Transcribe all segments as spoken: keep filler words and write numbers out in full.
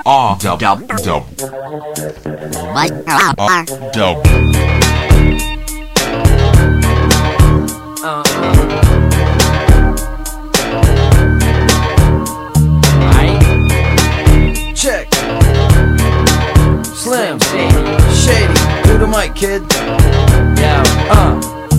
R dub dub R dub. Uh, Aight. Check. Slim, Shady, Shady, do the mic, kid. Yo, uh.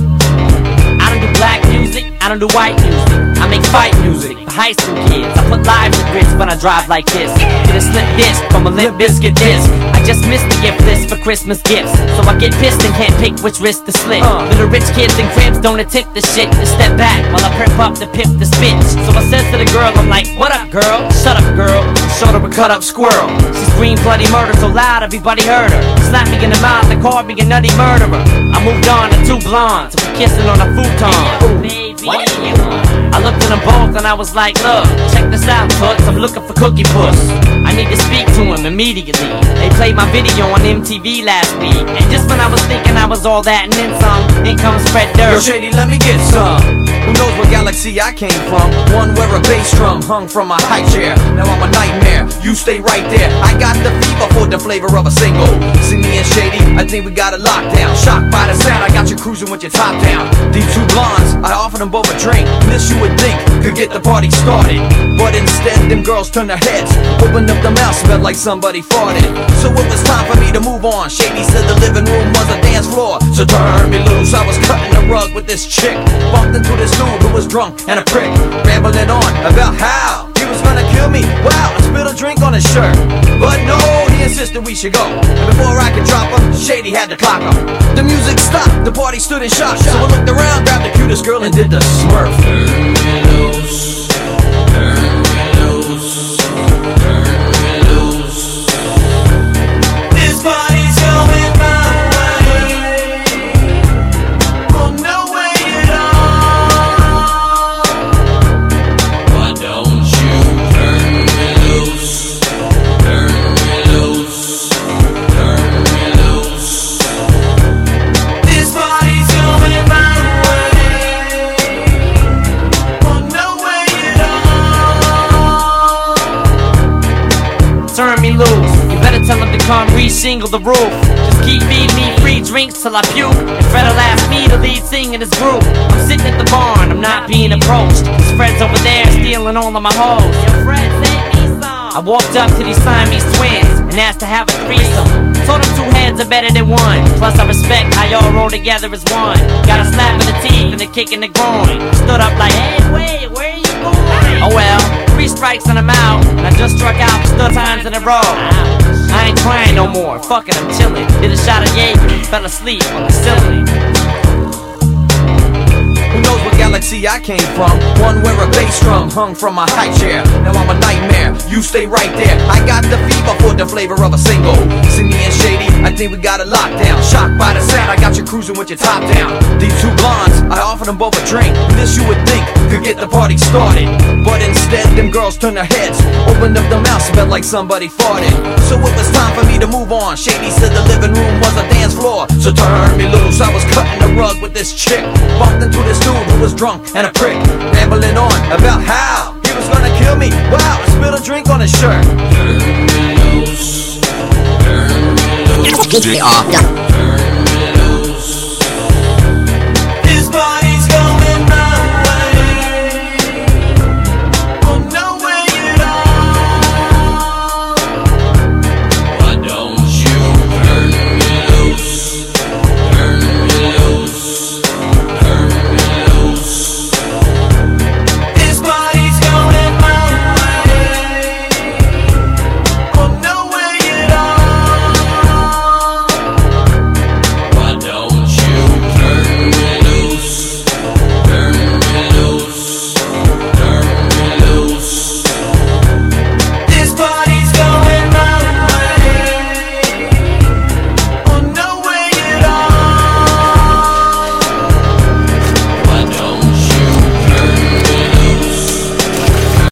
I don't do black music, I don't do white music. I make fight music for high school kids. I put lives at risk when I drive like this. Get a slip disc from a Limp Bizkit disc. I just missed the gift list for Christmas gifts, so I get pissed and can't pick which wrist to slit. uh. Little rich kids and cribs don't attempt the shit. Just step back while I prep up to pimp the bitch. So I says to the girl, I'm like, what up girl? Shut up girl. Showed her a cut up squirrel. She screamed bloody murder so loud everybody heard her. Slapped me in the mouth and called me a nutty murderer. I moved on to two blondes, so we kissing on a futon. Baby, I looked at them both and I was like, look, check this out, toots, I'm looking for Cookie Puss. I need to speak to him immediately. They played my video on M T V last week, and just when I was thinking I was all that and then some, in comes Fred Durst. Yo Shady, let me get some. Who knows what galaxy I came from? One where a bass drum hung from my high chair. Now I'm a nightmare, you stay right there. I got the fever for the flavor of a single. See me and Shady, I think we got a lockdown. Shocked by the sound, I got you cruising with your top down. These two blondes, I offered them both a drink. This you would think could get the party started, but instead them girls turned their heads, opened up the mouth, smelled like somebody farted. So it was time for me to move on. Shady said the living room was a dance floor, so turn me loose. I was cutting the rug with this chick, bumped into this dude who was drunk and a prick, rambling on about how he was gonna kill me. Wow, I spilled a drink on his shirt, but no, he insisted we should go. And before I could drop him, Shady had to clock him. The music stopped, the party stood in shock. So I looked around, grabbed the cutest girl and did the smurf. Turn me loose, turn me loose, turn me loose. This party's going my way, oh no way at all. Why don't you turn me loose, turn me loose, turn me loose. This party's going my way, oh no way at all. Turn me loose, you better tell him to come re-shingle the roof. Just keep feeding me free drinks till I puke, and Fred'll ask me to lead sing in his group. I'm sitting at the barn, I'm not being approached. His Fred's over there stealing all of my hoes. Yo Fred, sing me some. I walked up to these Siamese twins and asked to have a threesome. Told them two heads are better than one, plus I respect how y'all roll together as one. Got a slap in the teeth and a kick in the groin. Stood up like, hey wait, where are you going? Oh well, three strikes and I'm out, and I just struck out four times in a row. I ain't crying no more, fuck it, I'm chillin'. Did a shot of Jaeger, fell asleep on the ceiling. Who knows what galaxy I came from? One where a bass drum hung from my high chair. Now I'm a nightmare, you stay right there. I got the fever for the flavor of a single. See me and Shady, I think we got a lockdown. Shocked by the sound, I got you cruising with your top down. These two blondes, I offered them both a drink. This you would think could get the party started, but instead them girls turned their heads, opened up the mouth, smelled like somebody farted. So it was time for me to move on. Shady said the living room was a dance floor, so turn me loose. I was cutting the rug with this chick, bumped into this dude who was drunk and a prick, rambling on about how he was gonna kill me. Wow, I spilled a drink on his shirt. Turn me loose, turn me loose, turn me